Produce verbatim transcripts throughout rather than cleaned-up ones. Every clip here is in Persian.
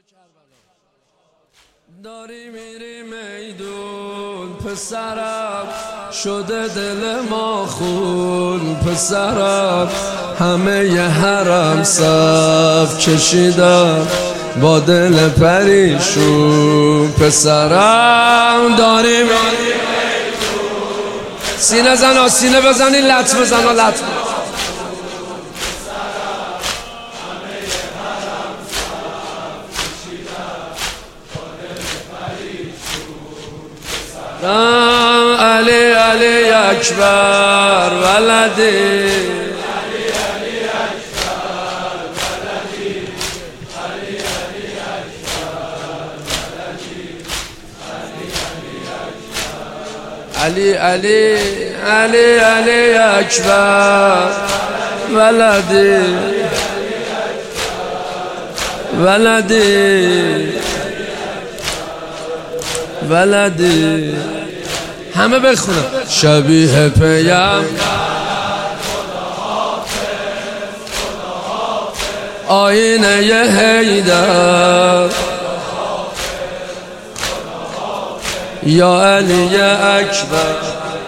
داری میری میدون پسرم، شده دل ما خون پسرم، همه ی حرم صف کشیدم با دل پریشون پسرم. داری میری میدون سینه زن سینه بزنی لط بزن لط علی علی اکبر ولدی علی علی اکبر ولدی علی علی اکبر ولدی علی علی علی علی اکبر ولدی ولدی ولدی همه بخونم. شبیه پیم آینه ی حیدر یا علی اکبر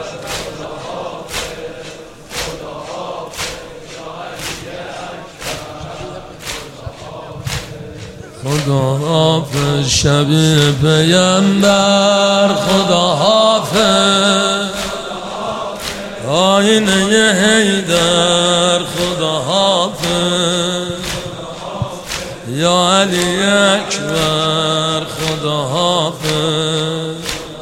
خدا حافظ شبیه پیمبر خدا حافظ آینه ی حیدر خدا حافظ یا علی اکبر خدا حافظ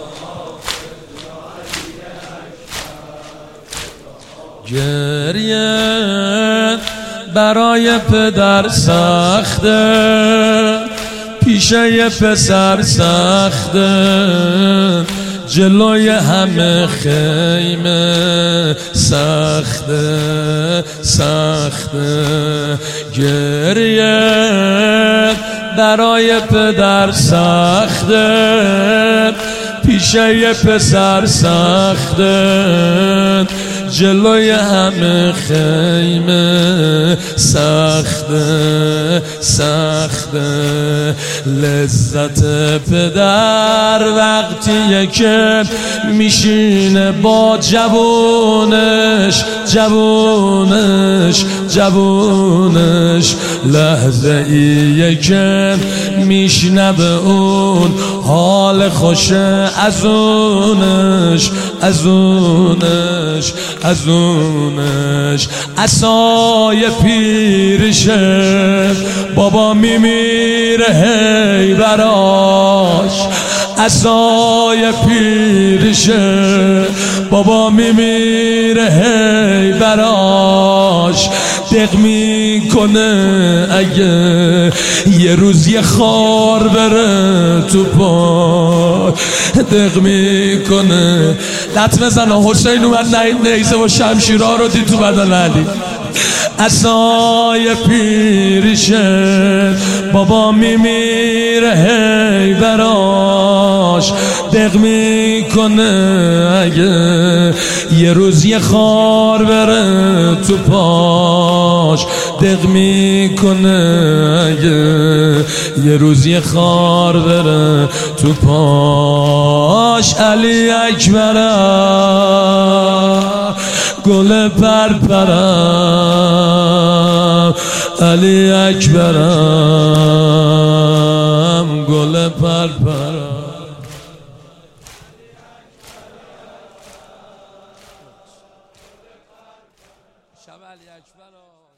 گریه برای پدر سخته، پیشه ی پسر سخته، جلوی همه خیمه سخته سخته. گریه برای پدر سخته، پیشه ی پسر سخته، جلوی همه خیمه سخته سخته. لذت پدر وقتیه که میشینه با جوونش جوونش جوونش، لحظه ایه که میشنوه اون حال خوش ازونش ازونش ازونش. عصای پیرشه بابا میمیره هی براش، عصای پیرشه بابا میمیره هی براش. دق میکنه اگه یه روز یه خار بره تو پا، دق میکنه. لط بزنه حسین اومد نهید نیزه و شمشیرها رو دید تو بدن علی. عصای پیرشه بابا میمیره هی براش، دق میکنه اگه یه روز یه خار بره تو پاش، دق میکنه اگه یه روز یه خار بره تو پاش. علی اکبرم گل پرپرم، علی اکبرم گل پرپرم. شب علی اکبرم.